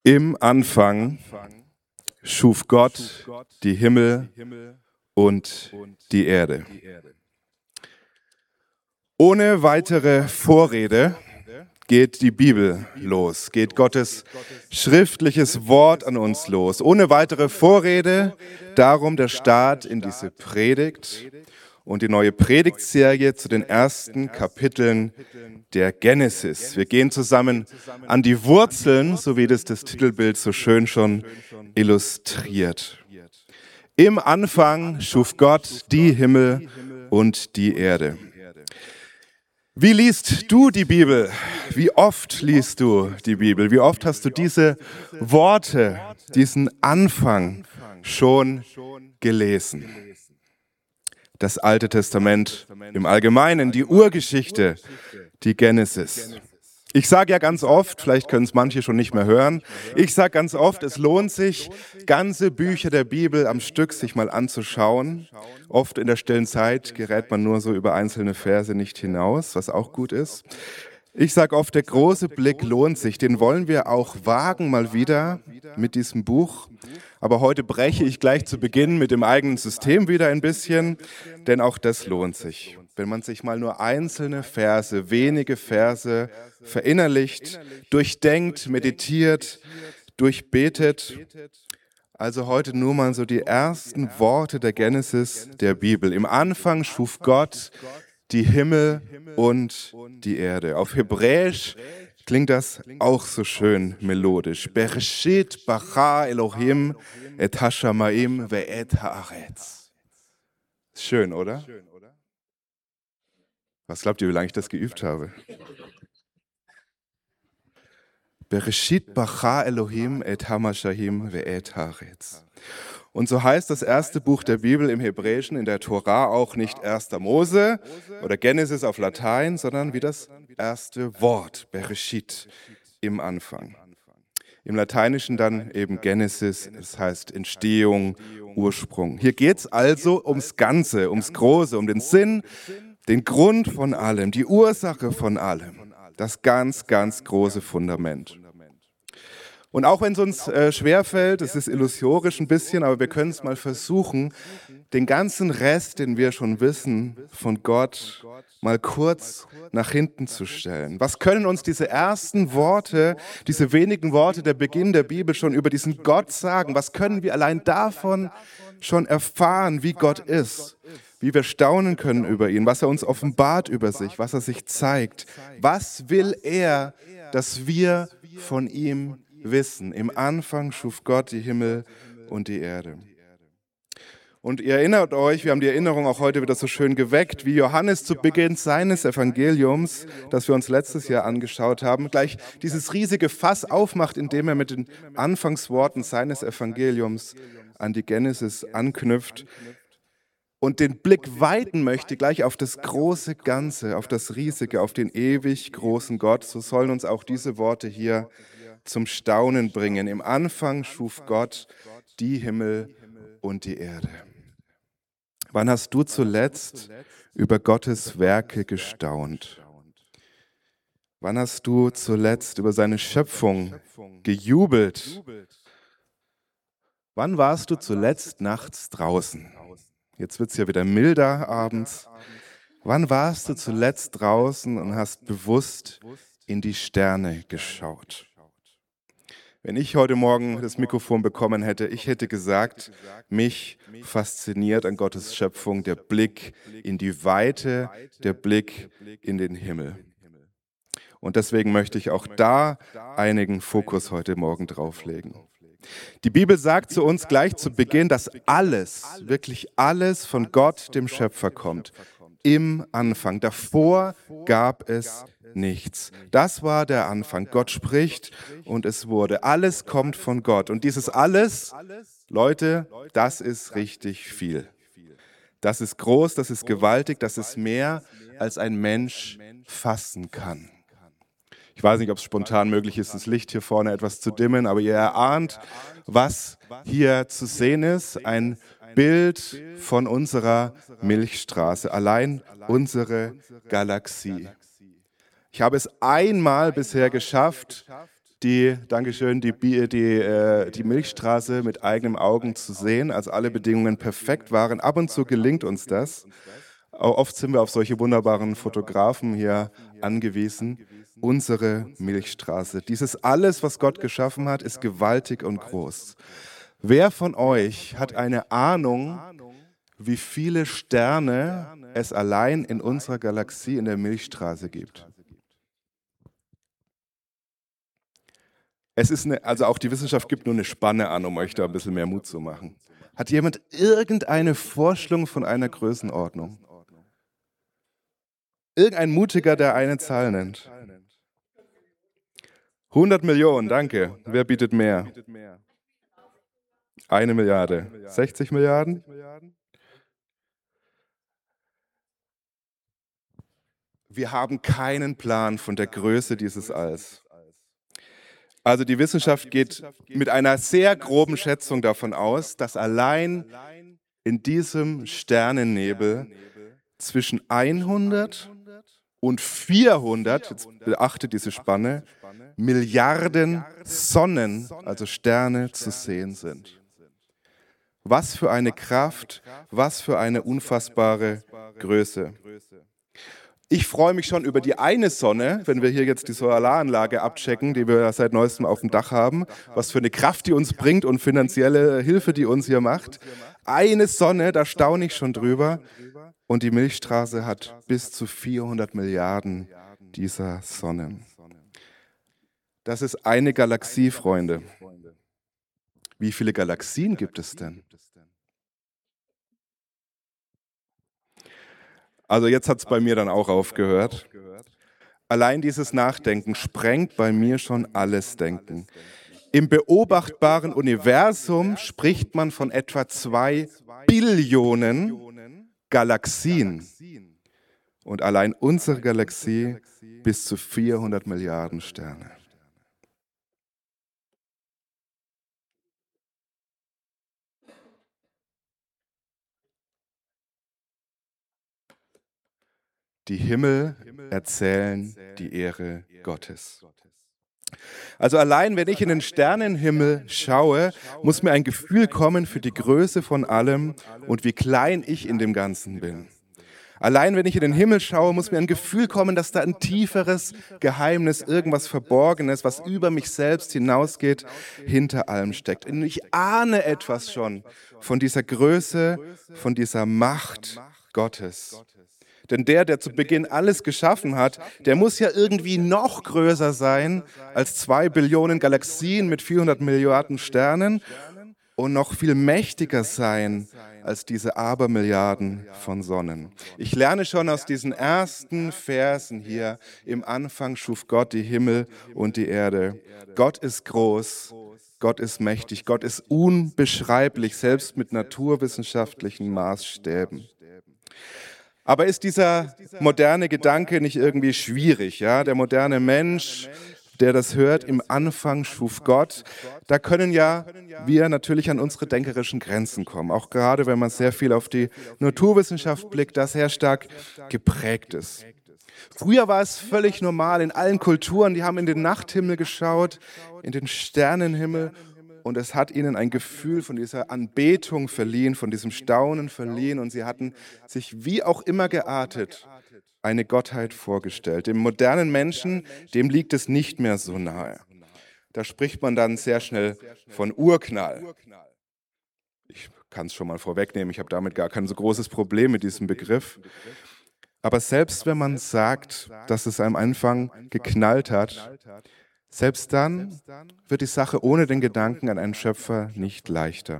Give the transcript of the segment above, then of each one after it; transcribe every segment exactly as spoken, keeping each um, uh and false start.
Im Anfang schuf Gott die Himmel und die Erde. Ohne weitere Vorrede geht die Bibel los, geht Gottes schriftliches Wort an uns los. Ohne weitere Vorrede, darum der Start in diese Predigt und die neue Predigtserie zu den ersten Kapiteln der Genesis. Wir gehen zusammen an die Wurzeln, so wie das das Titelbild so schön schon illustriert. Im Anfang schuf Gott die Himmel und die Erde. Wie liest du die Bibel? Wie oft liest du die Bibel? Wie oft hast du diese Worte, diesen Anfang schon gelesen? Das Alte Testament im Allgemeinen, die Urgeschichte, die Genesis. Ich sage ja ganz oft, vielleicht können es manche schon nicht mehr hören, ich sage ganz oft, es lohnt sich, ganze Bücher der Bibel am Stück sich mal anzuschauen. Oft in der stillen Zeit gerät man nur so über einzelne Verse nicht hinaus, was auch gut ist. Ich sage oft, der große Blick lohnt sich, den wollen wir auch wagen mal wieder mit diesem Buch. Aber heute breche ich gleich zu Beginn mit dem eigenen System wieder ein bisschen, denn auch das lohnt sich. Wenn man sich mal nur einzelne Verse, wenige Verse verinnerlicht, durchdenkt, meditiert, durchbetet. Also heute nur mal so die ersten Worte der Genesis der Bibel. Im Anfang schuf Gott die Himmel und die Erde. Auf Hebräisch klingt das auch so schön melodisch. Bereshit bara Elohim et hashamayim ve'et haaretz. Schön, oder? Was glaubt ihr, wie lange ich das geübt habe? Bereshit bara Elohim et hamashahim ve'et haaretz. Und so heißt das erste Buch der Bibel im Hebräischen, in der Tora auch nicht erster Mose oder Genesis auf Latein, sondern wie das erste Wort, Bereshit, im Anfang. Im Lateinischen dann eben Genesis, das heißt Entstehung, Ursprung. Hier geht es also ums Ganze, ums Große, um den Sinn, den Grund von allem, die Ursache von allem, das ganz, ganz große Fundament. Und auch wenn es uns äh, schwerfällt, es ist illusorisch ein bisschen, aber wir können es mal versuchen, den ganzen Rest, den wir schon wissen von Gott, mal kurz nach hinten zu stellen. Was können uns diese ersten Worte, diese wenigen Worte der Beginn der Bibel schon über diesen Gott sagen? Was können wir allein davon schon erfahren, wie Gott ist? Wie wir staunen können über ihn, was er uns offenbart über sich, was er sich zeigt. Was will er, dass wir von ihm wissen? Im Anfang schuf Gott die Himmel und die Erde. Und ihr erinnert euch, wir haben die Erinnerung auch heute wieder so schön geweckt, wie Johannes zu Beginn seines Evangeliums, das wir uns letztes Jahr angeschaut haben, gleich dieses riesige Fass aufmacht, indem er mit den Anfangsworten seines Evangeliums an die Genesis anknüpft und den Blick weiten möchte gleich auf das große Ganze, auf das Riesige, auf den ewig großen Gott. So sollen uns auch diese Worte hier zum Staunen bringen. Im Anfang schuf Gott die Himmel und die Erde. Wann hast du zuletzt über Gottes Werke gestaunt? Wann hast du zuletzt über seine Schöpfung gejubelt? Wann warst du zuletzt nachts draußen? Jetzt wird es ja wieder milder abends. Wann warst du zuletzt draußen und hast bewusst in die Sterne geschaut? Wenn ich heute Morgen das Mikrofon bekommen hätte, ich hätte gesagt, mich fasziniert an Gottes Schöpfung der Blick in die Weite, der Blick in den Himmel. Und deswegen möchte ich auch da einigen Fokus heute Morgen drauflegen. Die Bibel sagt zu uns gleich zu Beginn, dass alles, wirklich alles von Gott, dem Schöpfer, kommt. Im Anfang. Davor gab es nichts. Das war der Anfang. Gott spricht und es wurde. Alles kommt von Gott. Und dieses alles, Leute, das ist richtig viel. Das ist groß, das ist gewaltig, das ist mehr, als ein Mensch fassen kann. Ich weiß nicht, ob es spontan möglich ist, das Licht hier vorne etwas zu dimmen, aber ihr erahnt, was hier zu sehen ist. Ein Bild von unserer Milchstraße, allein unsere Galaxie. Ich habe es einmal bisher geschafft, die, Dankeschön, die, Bi- die, äh, die Milchstraße mit eigenen Augen zu sehen, als alle Bedingungen perfekt waren. Ab und zu gelingt uns das. Auch oft sind wir auf solche wunderbaren Fotografen hier angewiesen. Unsere Milchstraße. Dieses alles, was Gott geschaffen hat, ist gewaltig und groß. Wer von euch hat eine Ahnung, wie viele Sterne es allein in unserer Galaxie in der Milchstraße gibt? Es ist eine, also auch die Wissenschaft gibt nur eine Spanne an, um euch da ein bisschen mehr Mut zu machen. Hat jemand irgendeine Vorstellung von einer Größenordnung? Irgendein Mutiger, der eine Zahl nennt? hundert Millionen, danke. Wer bietet mehr? Eine Milliarde. sechzig Milliarden? Wir haben keinen Plan von der Größe dieses Alls. Also die Wissenschaft geht mit einer sehr groben Schätzung davon aus, dass allein in diesem Sternennebel zwischen hundert und vierhundert, jetzt beachtet diese Spanne, Milliarden Sonnen, also Sterne, zu sehen sind. Was für eine Kraft, was für eine unfassbare Größe. Ich freue mich schon über die eine Sonne, wenn wir hier jetzt die Solaranlage abchecken, die wir seit neuestem auf dem Dach haben, was für eine Kraft die uns bringt und finanzielle Hilfe die uns hier macht. Eine Sonne, da staune ich schon drüber. Und die Milchstraße hat bis zu vierhundert Milliarden dieser Sonnen. Das ist eine Galaxie, Freunde. Wie viele Galaxien gibt es denn? Also jetzt hat es bei mir dann auch aufgehört. Allein dieses Nachdenken sprengt bei mir schon alles Denken. Im beobachtbaren Universum spricht man von etwa zwei Billionen Galaxien. Und allein unsere Galaxie bis zu vierhundert Milliarden Sterne. Die Himmel erzählen die Ehre Gottes. Also allein, wenn ich in den Sternenhimmel schaue, muss mir ein Gefühl kommen für die Größe von allem und wie klein ich in dem Ganzen bin. Allein, wenn ich in den Himmel schaue, muss mir ein Gefühl kommen, dass da ein tieferes Geheimnis, irgendwas Verborgenes, was über mich selbst hinausgeht, hinter allem steckt. Und ich ahne etwas schon von dieser Größe, von dieser Macht Gottes. Denn der, der zu Beginn alles geschaffen hat, der muss ja irgendwie noch größer sein als zwei Billionen Galaxien mit vierhundert Milliarden Sternen und noch viel mächtiger sein als diese Abermilliarden von Sonnen. Ich lerne schon aus diesen ersten Versen hier, im Anfang schuf Gott die Himmel und die Erde. Gott ist groß, Gott ist mächtig, Gott ist unbeschreiblich, selbst mit naturwissenschaftlichen Maßstäben. Aber ist dieser moderne Gedanke nicht irgendwie schwierig? Ja? Der moderne Mensch, der das hört, im Anfang schuf Gott, da können ja wir natürlich an unsere denkerischen Grenzen kommen. Auch gerade, wenn man sehr viel auf die Naturwissenschaft blickt, das sehr stark geprägt ist. Früher war es völlig normal in allen Kulturen, die haben in den Nachthimmel geschaut, in den Sternenhimmel. Und es hat ihnen ein Gefühl von dieser Anbetung verliehen, von diesem Staunen verliehen. Und sie hatten sich wie auch immer geartet eine Gottheit vorgestellt. Dem modernen Menschen, dem liegt es nicht mehr so nahe. Da spricht man dann sehr schnell von Urknall. Ich kann es schon mal vorwegnehmen, ich habe damit gar kein so großes Problem mit diesem Begriff. Aber selbst wenn man sagt, dass es am Anfang geknallt hat, selbst dann wird die Sache ohne den Gedanken an einen Schöpfer nicht leichter.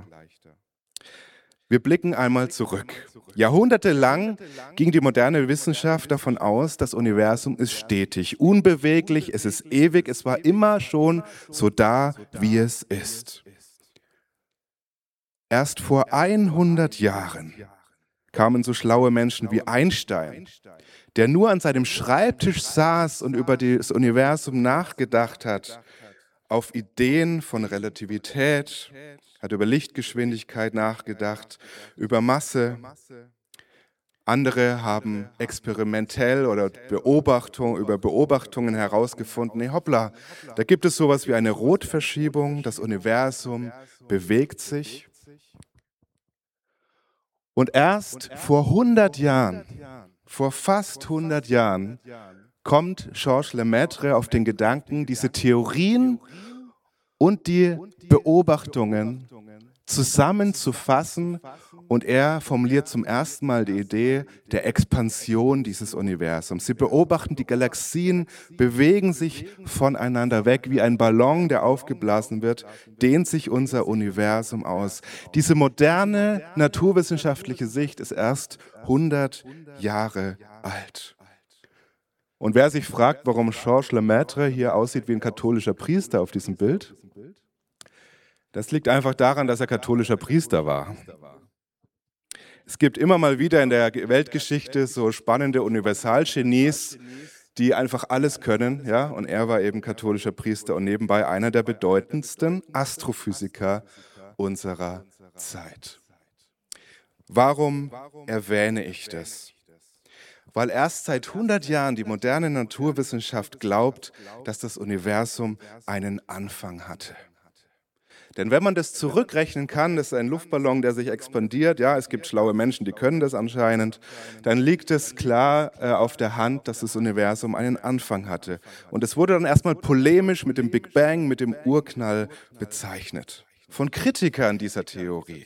Wir blicken einmal zurück. Jahrhundertelang ging die moderne Wissenschaft davon aus, das Universum ist stetig, unbeweglich, es ist ewig, es war immer schon so da, wie es ist. Erst vor hundert Jahren kamen so schlaue Menschen wie Einstein, der nur an seinem Schreibtisch saß und über das Universum nachgedacht hat, auf Ideen von Relativität, hat über Lichtgeschwindigkeit nachgedacht, über Masse. Andere haben experimentell oder Beobachtung, über Beobachtungen herausgefunden, nee, hoppla, da gibt es sowas wie eine Rotverschiebung, das Universum bewegt sich. Und erst vor hundert Jahren, vor fast hundert Jahren, kommt Georges Lemaitre auf den Gedanken, diese Theorien und die Beobachtungen zusammenzufassen, und er formuliert zum ersten Mal die Idee der Expansion dieses Universums. Sie beobachten, die Galaxien bewegen sich voneinander weg, wie ein Ballon, der aufgeblasen wird, dehnt sich unser Universum aus. Diese moderne naturwissenschaftliche Sicht ist erst hundert Jahre alt. Und wer sich fragt, warum Georges Lemaitre hier aussieht wie ein katholischer Priester auf diesem Bild, das liegt einfach daran, dass er katholischer Priester war. Es gibt immer mal wieder in der Weltgeschichte so spannende Universalgenies, die einfach alles können, ja, und er war eben katholischer Priester und nebenbei einer der bedeutendsten Astrophysiker unserer Zeit. Warum erwähne ich das? Weil erst seit hundert Jahren die moderne Naturwissenschaft glaubt, dass das Universum einen Anfang hatte. Denn wenn man das zurückrechnen kann, das ist ein Luftballon, der sich expandiert, ja, es gibt schlaue Menschen, die können das anscheinend, dann liegt es klar äh, auf der Hand, dass das Universum einen Anfang hatte. Und es wurde dann erstmal polemisch mit dem Big Bang, mit dem Urknall bezeichnet. Von Kritikern dieser Theorie.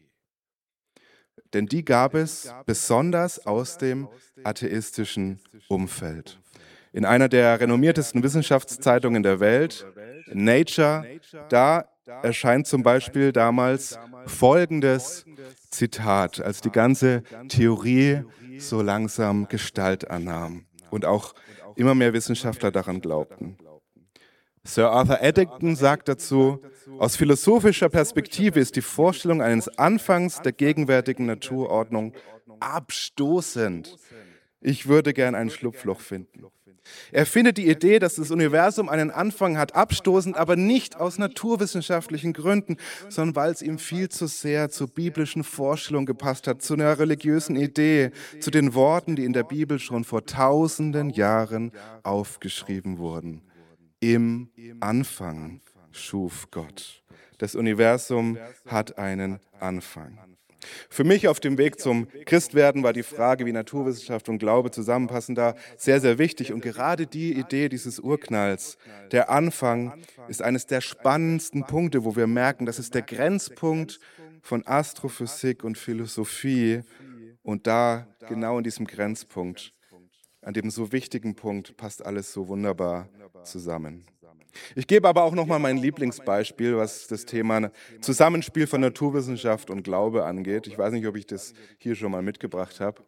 Denn die gab es besonders aus dem atheistischen Umfeld. In einer der renommiertesten Wissenschaftszeitungen der Welt, Nature, da erscheint zum Beispiel damals folgendes Zitat, als die ganze Theorie so langsam Gestalt annahm und auch immer mehr Wissenschaftler daran glaubten. Sir Arthur Eddington sagt dazu, aus philosophischer Perspektive ist die Vorstellung eines Anfangs der gegenwärtigen Naturordnung abstoßend. Ich würde gern ein Schlupfloch finden. Er findet die Idee, dass das Universum einen Anfang hat, abstoßend, aber nicht aus naturwissenschaftlichen Gründen, sondern weil es ihm viel zu sehr zur biblischen Vorstellung gepasst hat, zu einer religiösen Idee, zu den Worten, die in der Bibel schon vor tausenden Jahren aufgeschrieben wurden. Im Anfang schuf Gott. Das Universum hat einen Anfang. Für mich auf dem Weg zum Christwerden war die Frage, wie Naturwissenschaft und Glaube zusammenpassen, da sehr, sehr wichtig. Und gerade die Idee dieses Urknalls, der Anfang, ist eines der spannendsten Punkte, wo wir merken, das ist der Grenzpunkt von Astrophysik und Philosophie. Und da, genau in diesem Grenzpunkt, an dem so wichtigen Punkt, passt alles so wunderbar zusammen. Ich gebe aber auch nochmal mein Lieblingsbeispiel, was das Thema Zusammenspiel von Naturwissenschaft und Glaube angeht. Ich weiß nicht, ob ich das hier schon mal mitgebracht habe.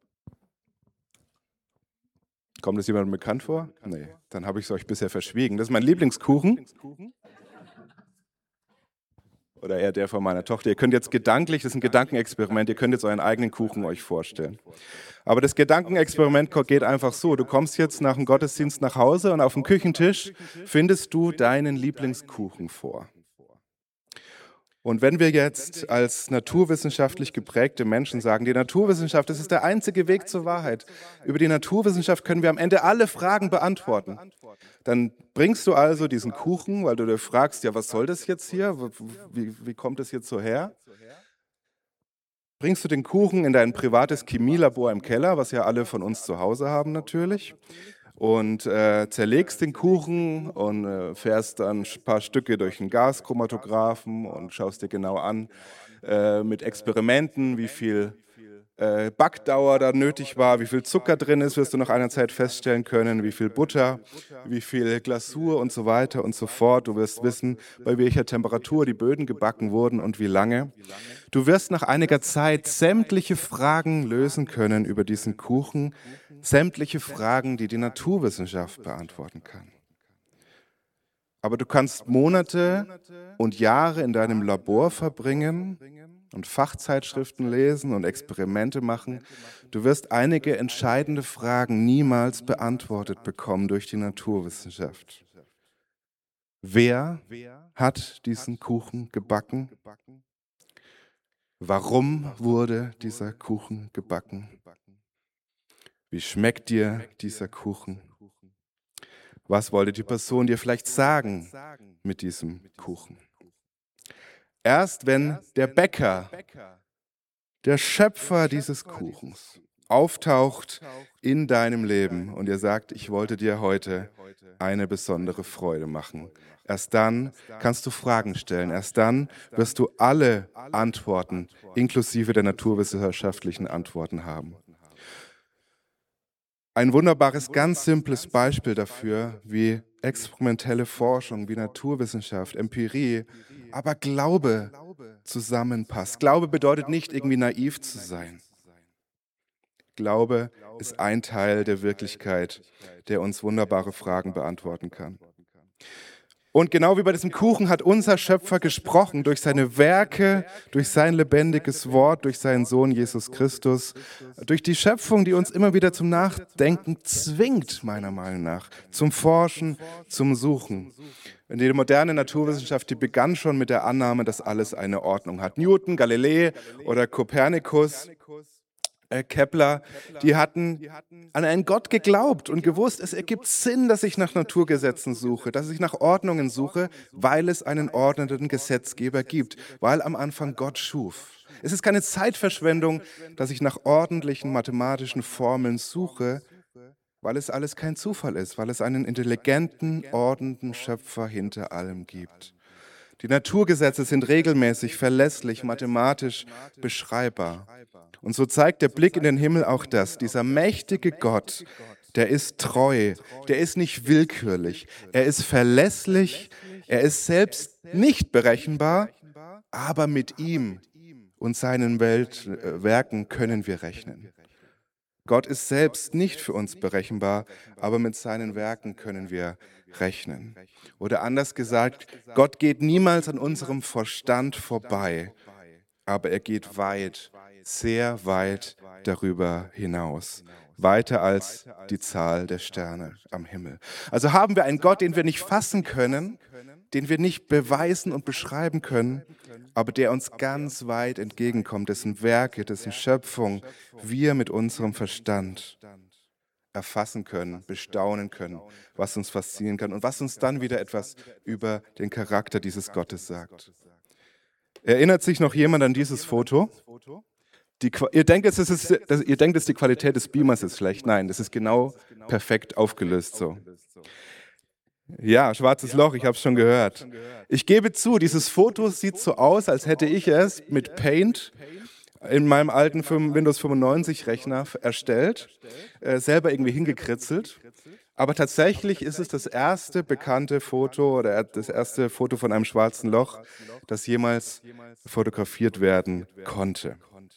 Kommt das jemandem bekannt vor? Nee, dann habe ich es euch bisher verschwiegen. Das ist mein Lieblingskuchen. Oder eher der von meiner Tochter. Ihr könnt jetzt gedanklich, das ist ein Gedankenexperiment, ihr könnt jetzt euren eigenen Kuchen euch vorstellen. Aber das Gedankenexperiment geht einfach so, du kommst jetzt nach dem Gottesdienst nach Hause und auf dem Küchentisch findest du deinen Lieblingskuchen vor. Und wenn wir jetzt als naturwissenschaftlich geprägte Menschen sagen, die Naturwissenschaft, das ist der einzige Weg zur Wahrheit. Über die Naturwissenschaft können wir am Ende alle Fragen beantworten. Dann bringst du also diesen Kuchen, weil du dir fragst, ja, was soll das jetzt hier? Wie, wie kommt das jetzt so her? Bringst du den Kuchen in dein privates Chemielabor im Keller, was ja alle von uns zu Hause haben natürlich, und äh, zerlegst den Kuchen und äh, fährst dann ein paar Stücke durch einen Gaschromatographen und schaust dir genau an äh, mit Experimenten, wie viel äh, Backdauer da nötig war, wie viel Zucker drin ist, wirst du nach einer Zeit feststellen können, wie viel Butter, wie viel Glasur und so weiter und so fort. Du wirst wissen, bei welcher Temperatur die Böden gebacken wurden und wie lange. Du wirst nach einiger Zeit sämtliche Fragen lösen können über diesen Kuchen, sämtliche Fragen, die die Naturwissenschaft beantworten kann. Aber du kannst Monate und Jahre in deinem Labor verbringen und Fachzeitschriften lesen und Experimente machen. Du wirst einige entscheidende Fragen niemals beantwortet bekommen durch die Naturwissenschaft. Wer hat diesen Kuchen gebacken? Warum wurde dieser Kuchen gebacken? Wie schmeckt dir dieser Kuchen? Was wollte die Person dir vielleicht sagen mit diesem Kuchen? Erst wenn der Bäcker, der Schöpfer dieses Kuchens, auftaucht in deinem Leben und dir sagt, ich wollte dir heute eine besondere Freude machen. Erst dann kannst du Fragen stellen. Erst dann wirst du alle Antworten, inklusive der naturwissenschaftlichen Antworten haben. Ein wunderbares, ganz simples Beispiel dafür, wie experimentelle Forschung, wie Naturwissenschaft, Empirie, aber Glaube zusammenpasst. Glaube bedeutet nicht, irgendwie naiv zu sein. Glaube ist ein Teil der Wirklichkeit, der uns wunderbare Fragen beantworten kann. Und genau wie bei diesem Kuchen hat unser Schöpfer gesprochen durch seine Werke, durch sein lebendiges Wort, durch seinen Sohn Jesus Christus, durch die Schöpfung, die uns immer wieder zum Nachdenken zwingt, meiner Meinung nach, zum Forschen, zum Suchen. Die moderne Naturwissenschaft, die begann schon mit der Annahme, dass alles eine Ordnung hat. Newton, Galilei oder Kopernikus, Äh, Kepler, die hatten an einen Gott geglaubt und gewusst, es ergibt Sinn, dass ich nach Naturgesetzen suche, dass ich nach Ordnungen suche, weil es einen ordnenden Gesetzgeber gibt, weil am Anfang Gott schuf. Es ist keine Zeitverschwendung, dass ich nach ordentlichen mathematischen Formeln suche, weil es alles kein Zufall ist, weil es einen intelligenten, ordnenden Schöpfer hinter allem gibt. Die Naturgesetze sind regelmäßig, verlässlich, mathematisch beschreibbar. Und so zeigt der Blick in den Himmel auch das. Dieser mächtige Gott, der ist treu, der ist nicht willkürlich, er ist verlässlich, er ist selbst nicht berechenbar, aber mit ihm und seinen Welt, äh, Werken können wir rechnen. Gott ist selbst nicht für uns berechenbar, aber mit seinen Werken können wir rechnen. Oder anders gesagt, Gott geht niemals an unserem Verstand vorbei, aber er geht weit, sehr weit darüber hinaus. Weiter als die Zahl der Sterne am Himmel. Also haben wir einen Gott, den wir nicht fassen können, den wir nicht beweisen und beschreiben können, aber der uns ganz weit entgegenkommt, dessen Werke, dessen Schöpfung wir mit unserem Verstand erfassen können, bestaunen können, was uns faszinieren kann und was uns dann wieder etwas über den Charakter dieses Gottes sagt. Erinnert sich noch jemand an dieses Foto? Die, ihr, denkt, es ist, das, ihr denkt, es die Qualität des Beamers ist schlecht. Nein, das ist genau perfekt aufgelöst so. Ja, schwarzes Loch, ich habe es schon gehört. Ich gebe zu, dieses Foto sieht so aus, als hätte ich es mit Paint in meinem alten Windows fünfundneunzig Rechner erstellt, äh, selber irgendwie hingekritzelt. Aber tatsächlich ist es das erste bekannte Foto oder das erste Foto von einem schwarzen Loch, das jemals fotografiert werden konnte.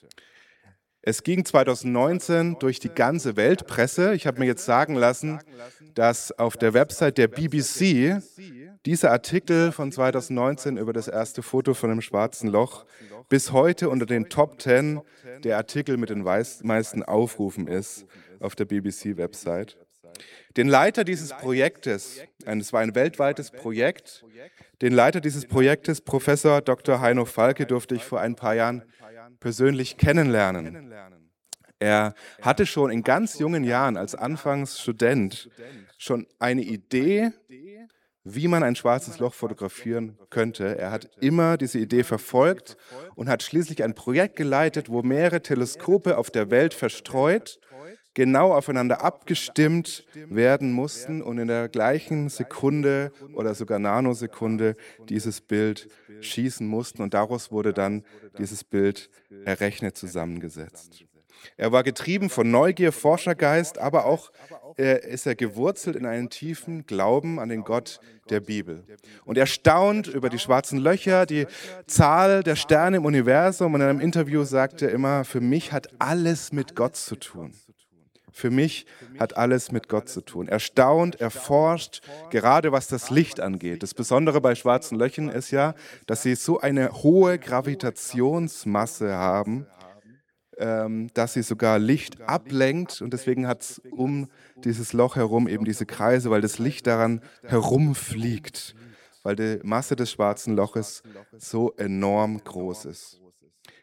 Es ging zweitausendneunzehn durch die ganze Weltpresse. Ich habe mir jetzt sagen lassen, dass auf der Website der B B C dieser Artikel von zweitausendneunzehn über das erste Foto von einem schwarzen Loch bis heute unter den Top zehn der Artikel mit den meisten Aufrufen ist auf der B B C-Website. Den Leiter dieses Projektes, es war ein weltweites Projekt, den Leiter dieses Projektes, Professor Doktor Heino Falke, durfte ich vor ein paar Jahren persönlich kennenlernen. Er hatte schon in ganz jungen Jahren als Anfangsstudent schon eine Idee, wie man ein schwarzes Loch fotografieren könnte. Er hat immer diese Idee verfolgt und hat schließlich ein Projekt geleitet, wo mehrere Teleskope auf der Welt verstreut genau aufeinander abgestimmt werden mussten und in der gleichen Sekunde oder sogar Nanosekunde dieses Bild schießen mussten. Und daraus wurde dann dieses Bild errechnet zusammengesetzt. Er war getrieben von Neugier, Forschergeist, aber auch äh, ist er gewurzelt in einen tiefen Glauben an den Gott der Bibel. Und er staunt über die schwarzen Löcher, die Zahl der Sterne im Universum. Und in einem Interview sagt er immer, für mich hat alles mit Gott zu tun. Für mich hat alles mit Gott zu tun. Er staunt, er forscht, gerade was das Licht angeht. Das Besondere bei schwarzen Löchern ist ja, dass sie so eine hohe Gravitationsmasse haben, ähm, dass sie sogar Licht ablenkt. Und deswegen hat es um dieses Loch herum eben diese Kreise, weil das Licht daran herumfliegt, weil die Masse des schwarzen Loches so enorm groß ist.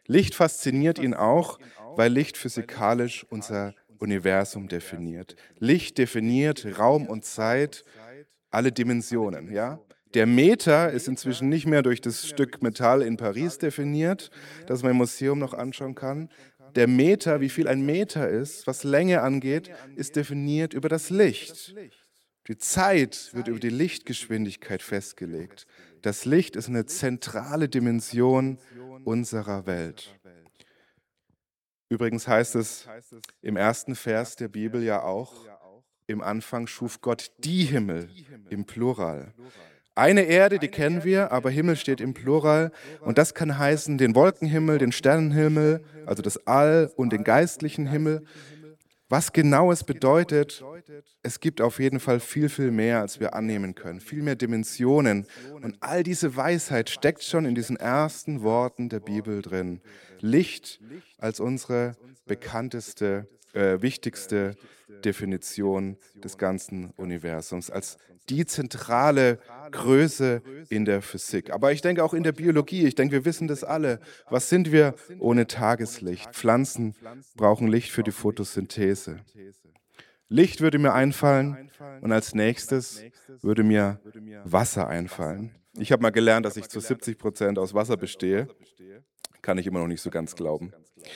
Licht fasziniert ihn auch, weil Licht physikalisch unser Universum definiert. Licht definiert Raum und Zeit, alle Dimensionen, ja? Der Meter ist inzwischen nicht mehr durch das Stück Metall in Paris definiert, das man im Museum noch anschauen kann. Der Meter, wie viel ein Meter ist, was Länge angeht, ist definiert über das Licht. Die Zeit wird über die Lichtgeschwindigkeit festgelegt. Das Licht ist eine zentrale Dimension unserer Welt. Übrigens heißt es im ersten Vers der Bibel ja auch, im Anfang schuf Gott die Himmel im Plural. Eine Erde, die kennen wir, aber Himmel steht im Plural und das kann heißen den Wolkenhimmel, den Sternenhimmel, also das All und den geistlichen Himmel. Was genau es bedeutet, es gibt auf jeden Fall viel, viel mehr, als wir annehmen können, viel mehr Dimensionen. Und all diese Weisheit steckt schon in diesen ersten Worten der Bibel drin. Licht als unsere bekannteste, äh, wichtigste Definition des ganzen Universums, als die zentrale Größe in der Physik. Aber ich denke auch in der Biologie, ich denke, wir wissen das alle. Was sind wir ohne Tageslicht? Pflanzen brauchen Licht für die Photosynthese. Licht würde mir einfallen und als nächstes würde mir Wasser einfallen. Ich habe mal gelernt, dass ich zu siebzig Prozent aus Wasser bestehe. Kann ich immer noch nicht so ganz glauben.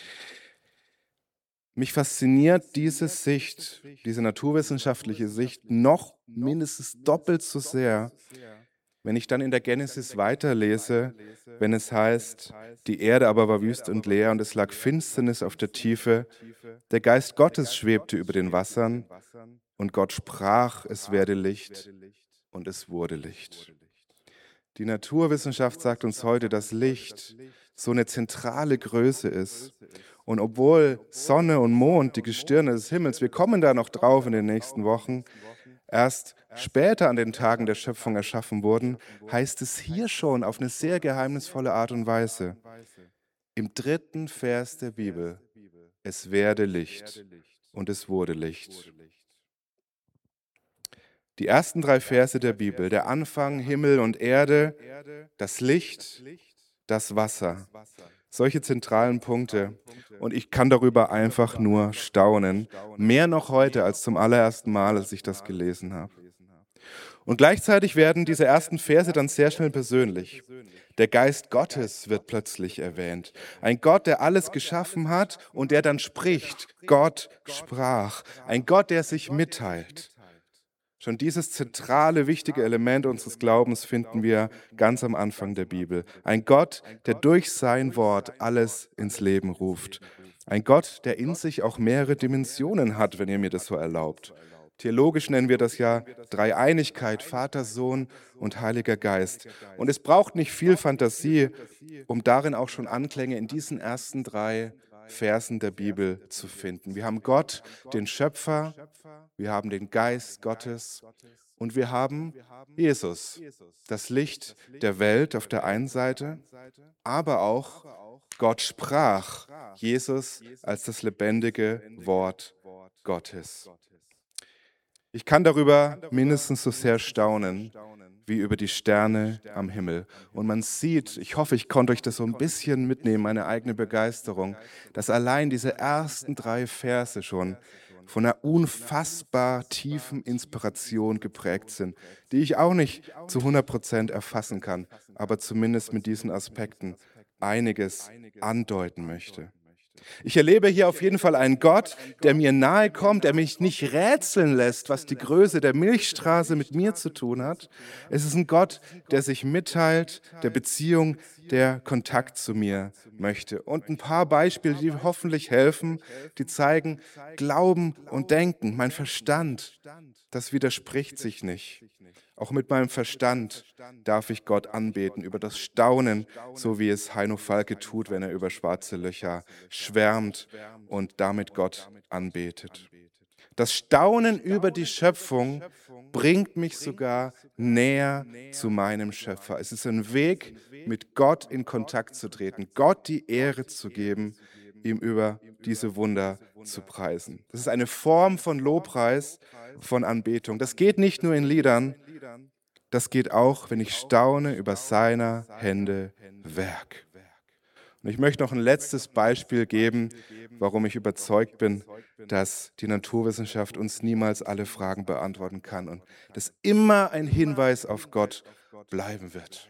Mich fasziniert diese Sicht, diese naturwissenschaftliche Sicht noch mindestens doppelt so sehr, wenn ich dann in der Genesis weiterlese, wenn es heißt, die Erde aber war wüst und leer und es lag Finsternis auf der Tiefe, der Geist Gottes schwebte über den Wassern und Gott sprach, es werde Licht und es wurde Licht. Die Naturwissenschaft sagt uns heute, dass Licht so eine zentrale Größe ist. Und obwohl Sonne und Mond, die Gestirne des Himmels, wir kommen da noch drauf in den nächsten Wochen, erst später an den Tagen der Schöpfung erschaffen wurden, heißt es hier schon auf eine sehr geheimnisvolle Art und Weise. Im dritten Vers der Bibel, es werde Licht und es wurde Licht. Die ersten drei Verse der Bibel, der Anfang, Himmel und Erde, das Licht, das Wasser. Solche zentralen Punkte. Und ich kann darüber einfach nur staunen. Mehr noch heute als zum allerersten Mal, als ich das gelesen habe. Und gleichzeitig werden diese ersten Verse dann sehr schnell persönlich. Der Geist Gottes wird plötzlich erwähnt. Ein Gott, der alles geschaffen hat und der dann spricht. Gott sprach. Ein Gott, der sich mitteilt. Schon dieses zentrale, wichtige Element unseres Glaubens finden wir ganz am Anfang der Bibel. Ein Gott, der durch sein Wort alles ins Leben ruft. Ein Gott, der in sich auch mehrere Dimensionen hat, wenn ihr mir das so erlaubt. Theologisch nennen wir das ja Dreieinigkeit, Vater, Sohn und Heiliger Geist. Und es braucht nicht viel Fantasie, um darin auch schon Anklänge in diesen ersten drei Versen der Bibel zu finden. Wir haben Gott, den Schöpfer, wir haben den Geist Gottes und wir haben Jesus, das Licht der Welt auf der einen Seite, aber auch Gott sprach, Jesus als das lebendige Wort Gottes. Ich kann darüber mindestens so sehr staunen, wie über die Sterne am Himmel. Und man sieht, ich hoffe, ich konnte euch das so ein bisschen mitnehmen, meine eigene Begeisterung, dass allein diese ersten drei Verse schon von einer unfassbar tiefen Inspiration geprägt sind, die ich auch nicht zu hundert Prozent erfassen kann, aber zumindest mit diesen Aspekten einiges andeuten möchte. Ich erlebe hier auf jeden Fall einen Gott, der mir nahe kommt, der mich nicht rätseln lässt, was die Größe der Milchstraße mit mir zu tun hat. Es ist ein Gott, der sich mitteilt, der Beziehung, der Kontakt zu mir möchte. Und ein paar Beispiele, die hoffentlich helfen, die zeigen, Glauben und Denken, mein Verstand, das widerspricht sich nicht. Auch mit meinem Verstand darf ich Gott anbeten, über das Staunen, so wie es Heino Falke tut, wenn er über schwarze Löcher schwärmt und damit Gott anbetet. Das Staunen über die Schöpfung bringt mich sogar näher zu meinem Schöpfer. Es ist ein Weg, mit Gott in Kontakt zu treten, Gott die Ehre zu geben, ihm über diese Wunder zu preisen. Das ist eine Form von Lobpreis, von Anbetung. Das geht nicht nur in Liedern, das geht auch, wenn ich staune über seiner Hände Werk. Und ich möchte noch ein letztes Beispiel geben, warum ich überzeugt bin, dass die Naturwissenschaft uns niemals alle Fragen beantworten kann und dass immer ein Hinweis auf Gott bleiben wird.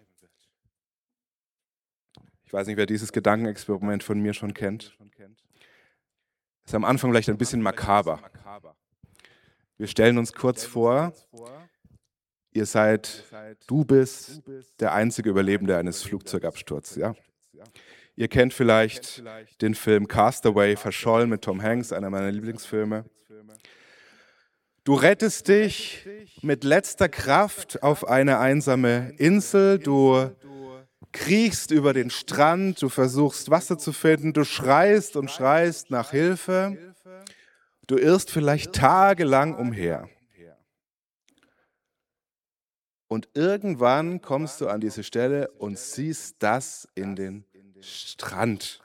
Ich weiß nicht, wer dieses Gedankenexperiment von mir schon kennt. Das ist am Anfang vielleicht ein bisschen makaber. Wir stellen uns kurz vor, ihr seid, du bist der einzige Überlebende eines Flugzeugabsturzes, ja? Ihr kennt vielleicht den Film Castaway, Verschollen mit Tom Hanks, einer meiner Lieblingsfilme. Du rettest dich mit letzter Kraft auf eine einsame Insel, du kriechst über den Strand, du versuchst Wasser zu finden, du schreist und schreist nach Hilfe, du irrst vielleicht tagelang umher. Und irgendwann kommst du an diese Stelle und siehst das in den Strand.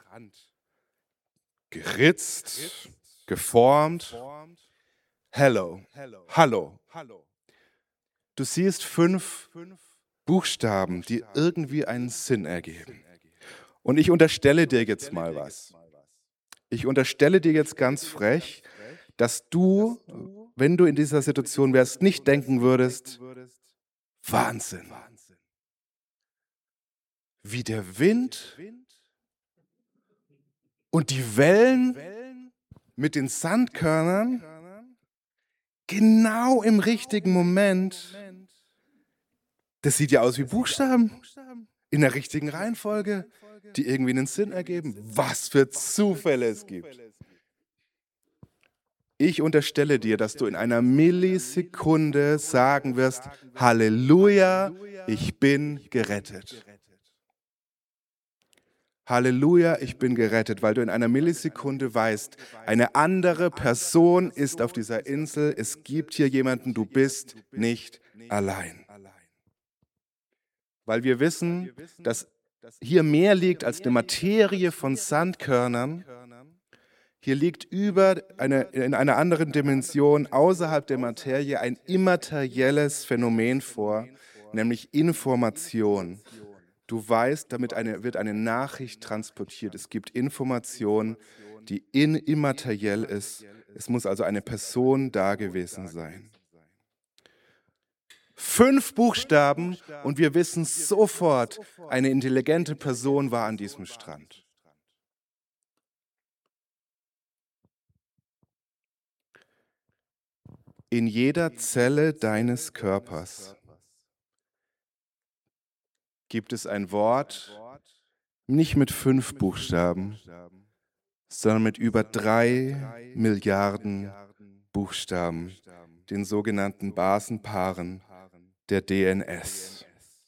Geritzt, geformt. Hello, hallo. Du siehst fünf Buchstaben, die irgendwie einen Sinn ergeben. Und ich unterstelle dir jetzt mal was. Ich unterstelle dir jetzt ganz frech, dass du, wenn du in dieser Situation wärst, nicht denken würdest, Wahnsinn. Wie der Wind und die Wellen mit den Sandkörnern genau im richtigen Moment. Das sieht ja aus wie Buchstaben in der richtigen Reihenfolge, die irgendwie einen Sinn ergeben. Was für Zufälle es gibt. Ich unterstelle dir, dass du in einer Millisekunde sagen wirst, Halleluja, ich bin gerettet. Halleluja, ich bin gerettet, weil du in einer Millisekunde weißt, eine andere Person ist auf dieser Insel, es gibt hier jemanden, du bist nicht allein. Weil wir wissen, dass hier mehr liegt als eine Materie von Sandkörnern. Hier liegt über eine, in einer anderen Dimension außerhalb der Materie ein immaterielles Phänomen vor, nämlich Information. Du weißt, damit eine, wird eine Nachricht transportiert. Es gibt Information, die in, immateriell ist. Es muss also eine Person da gewesen sein. Fünf Buchstaben und wir wissen sofort, eine intelligente Person war an diesem Strand. In jeder Zelle deines Körpers gibt es ein Wort, nicht mit fünf Buchstaben, sondern mit über drei Milliarden Buchstaben, den sogenannten Basenpaaren der D N S.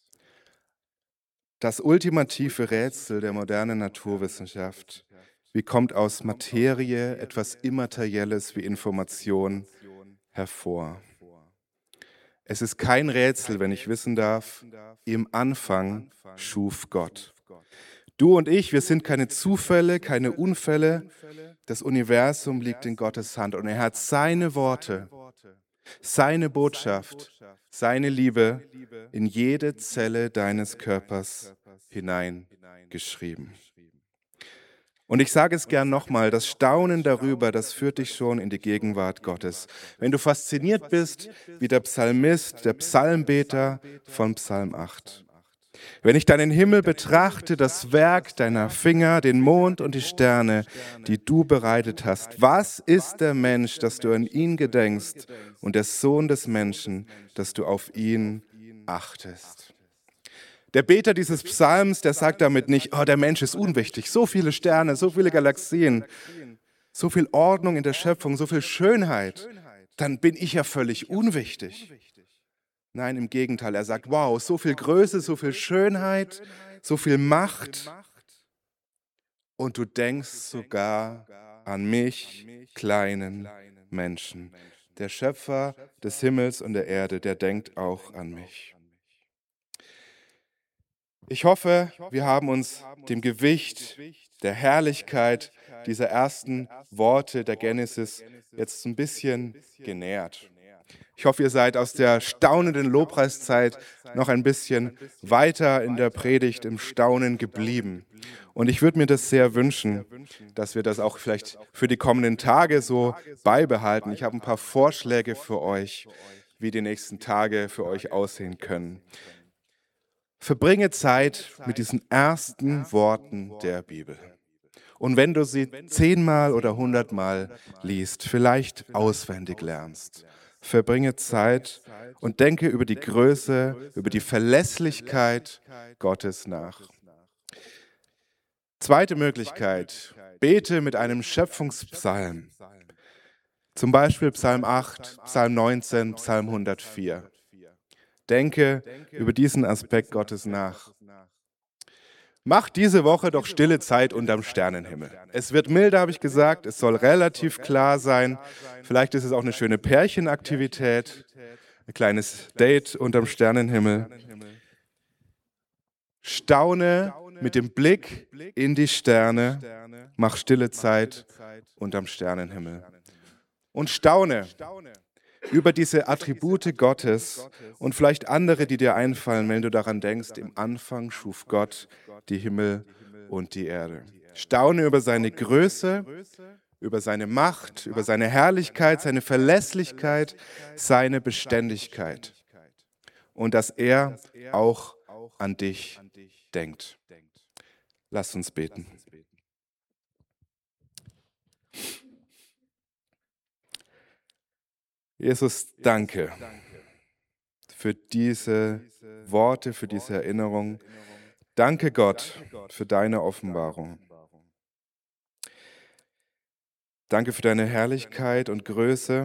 Das ultimative Rätsel der modernen Naturwissenschaft: Wie kommt aus Materie etwas Immaterielles wie Information hervor? Es ist kein Rätsel, wenn ich wissen darf, im Anfang schuf Gott. Du und ich, wir sind keine Zufälle, keine Unfälle. Das Universum liegt in Gottes Hand und er hat seine Worte, seine Botschaft, seine Liebe in jede Zelle deines Körpers hineingeschrieben. Und ich sage es gern nochmal, das Staunen darüber, das führt dich schon in die Gegenwart Gottes. Wenn du fasziniert bist, wie der Psalmist, der Psalmbeter von Psalm acht. Wenn ich deinen Himmel betrachte, das Werk deiner Finger, den Mond und die Sterne, die du bereitet hast, was ist der Mensch, dass du an ihn gedenkst, und der Sohn des Menschen, dass du auf ihn achtest? Der Beter dieses Psalms, der sagt damit nicht, oh, der Mensch ist unwichtig, so viele Sterne, so viele Galaxien, so viel Ordnung in der Schöpfung, so viel Schönheit, dann bin ich ja völlig unwichtig. Nein, im Gegenteil, er sagt, wow, so viel Größe, so viel Schönheit, so viel Macht und du denkst sogar an mich, kleinen Menschen. Der Schöpfer des Himmels und der Erde, der denkt auch an mich. Ich hoffe, wir haben uns dem Gewicht der Herrlichkeit dieser ersten Worte der Genesis jetzt ein bisschen genähert. Ich hoffe, ihr seid aus der staunenden Lobpreiszeit noch ein bisschen weiter in der Predigt im Staunen geblieben. Und ich würde mir das sehr wünschen, dass wir das auch vielleicht für die kommenden Tage so beibehalten. Ich habe ein paar Vorschläge für euch, wie die nächsten Tage für euch aussehen können. Verbringe Zeit mit diesen ersten Worten der Bibel. Und wenn du sie zehnmal oder hundertmal liest, vielleicht auswendig lernst, verbringe Zeit und denke über die Größe, über die Verlässlichkeit Gottes nach. Zweite Möglichkeit, bete mit einem Schöpfungspsalm. Zum Beispiel Psalm acht, Psalm neunzehn, Psalm hundertvier. Denke über diesen Aspekt Gottes nach. Mach diese Woche doch stille Zeit unterm Sternenhimmel. Es wird milder, habe ich gesagt, es soll relativ klar sein. Vielleicht ist es auch eine schöne Pärchenaktivität, ein kleines Date unterm Sternenhimmel. Staune mit dem Blick in die Sterne, mach stille Zeit unterm Sternenhimmel. Und staune über diese Attribute Gottes und vielleicht andere, die dir einfallen, wenn du daran denkst, im Anfang schuf Gott die Himmel und die Erde. Staune über seine Größe, über seine Macht, über seine Herrlichkeit, seine Verlässlichkeit, seine Beständigkeit. Und dass er auch an dich denkt. Lasst uns beten. Jesus, danke für diese Worte, für diese Erinnerung. Danke Gott für deine Offenbarung. Danke für deine Herrlichkeit und Größe,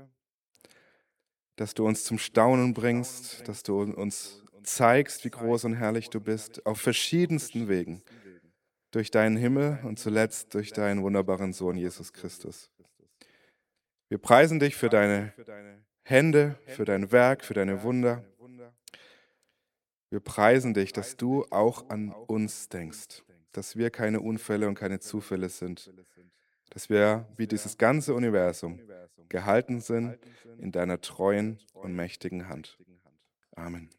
dass du uns zum Staunen bringst, dass du uns zeigst, wie groß und herrlich du bist, auf verschiedensten Wegen, durch deinen Himmel und zuletzt durch deinen wunderbaren Sohn Jesus Christus. Wir preisen dich für deine Hände, für dein Werk, für deine Wunder. Wir preisen dich, dass du auch an uns denkst, dass wir keine Unfälle und keine Zufälle sind, dass wir wie dieses ganze Universum gehalten sind in deiner treuen und mächtigen Hand. Amen.